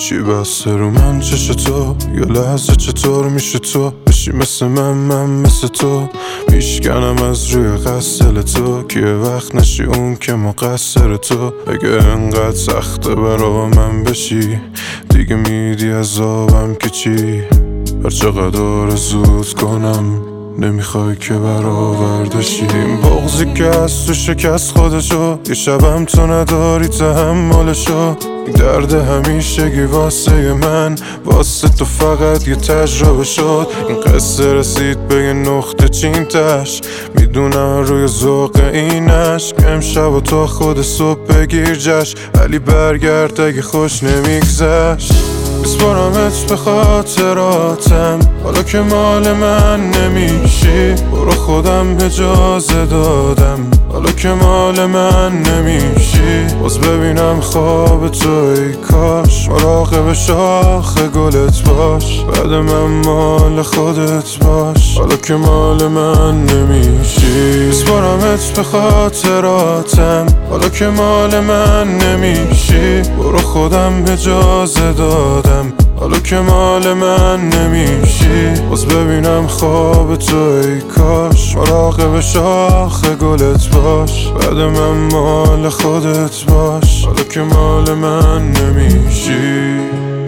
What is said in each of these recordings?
چی بسته رو من چش تو؟ یا لحظه چطور میشه تو بشی مثل من مثل تو میشکنم از روی قصل تو که وقت نشی اون که مقصر تو. اگه انقدر سخته برا من بشی دیگه میدی عذابم که چی؟ هر چقدر زود کنم نمیخوای که برآوردشی. این بغضی که از تو شکست خودشو یه شبم تو نداری تحملشو. این درد همیشگی واسه من واسه تو فقط یه تجربه شد. این قصه رسید به یه نقطه چین تش میدونم روی ذوق این عشق امشب و تو خود صبح بگیر جشن ولی برگرد اگه خوش نمیگذشت. بسپارمت به خاطراتم حالا که مال من نمیشی. برو خودم اجازه دادم حالا که مال من نمیشی. باز ببینم خواب تو ای کاش مراقب شاخ گلت باش. بعد من مال خودت باش حالا که مال من نمیشی. بسپارمت به خاطراتم حالا که مال من نمیشی. برو خودم اجازه دادم حالا که مال من نمیشی. باز ببینم خواب تو ای کاش مراقب شاخ گلت باش. بعد من مال خودت باش حالا که مال من نمیشی.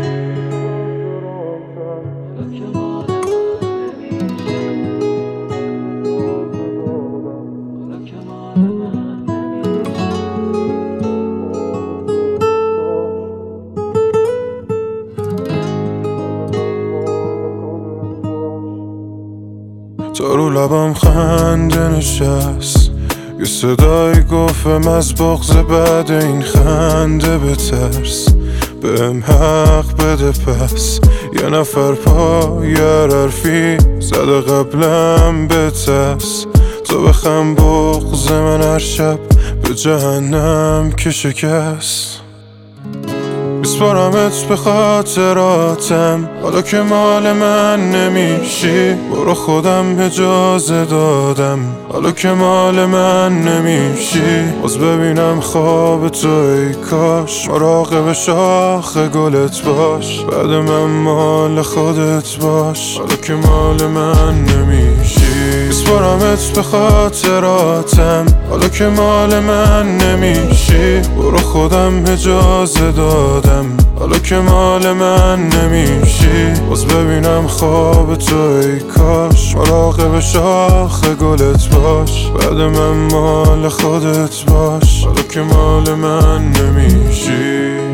تا رو لبم خنده نشست یه صدایی گفتم از بغض بعد این خنده بترس. بهم حق بده پس یه نفر پای حرفی زده قبلم بترس. تو بخم بغض من هر شب به جهنم که شکست. بسپارمت به خاطراتم حالا که مال من نمیشی. برو خودم اجازه دادم حالا که مال من نمیشی. باز ببینم خواب تو ای کاش مراقب شاخ گلت باش. بعد من مال خودت باش حالا که مال من نمیشی. بسپارمت به خاطراتم حالا که مال من نمیشی. برو خودم اجازه دادم حالا که مال من نمیشی. باز ببینم خواب تو ای کاش مراقب شاخ گلت باش. بعد من مال خودت باش حالا که مال من نمیشی.